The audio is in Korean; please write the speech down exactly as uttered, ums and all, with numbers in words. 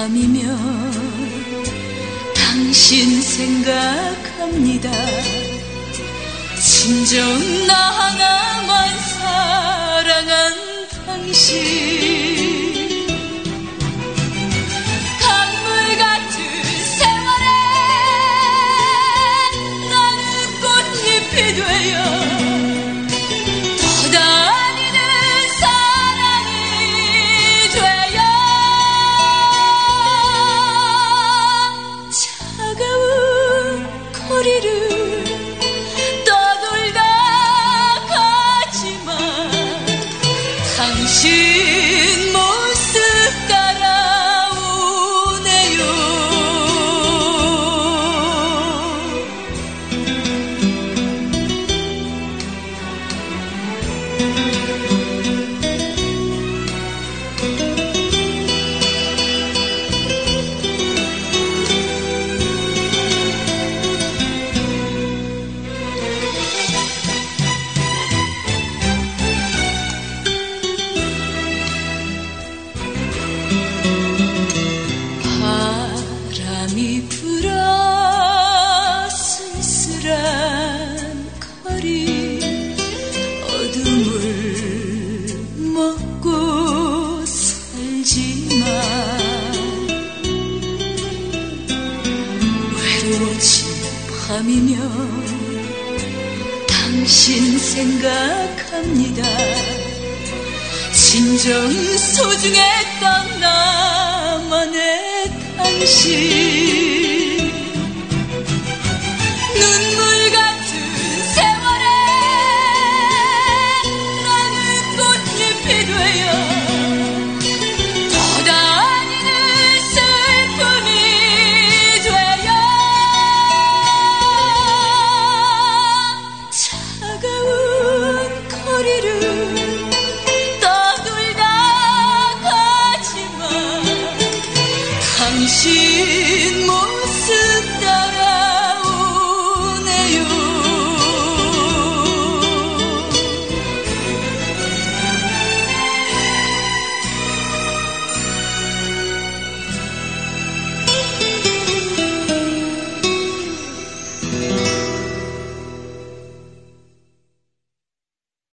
밤이면 당신 생각합니다. 진정 나 하나만 사랑한 당신, 강물 같은 세월에 나는 꽃잎이 되어 떠다니는 사랑이 되어 차가운 거리를 떠돌다 가지만 당신 모습 따라오네요. 바람이 불어 쓸쓸한 거리, 어둠을 먹고 살지만 외로워진 밤이면 당신 생각합니다. 진정 소중했던 나만의 당신, 눈물 같은 세월에 나는 꽃잎이 되어 떠다니는 슬픔이 되어 차가운 거리를 떠돌다 가지만 당신 모습 따라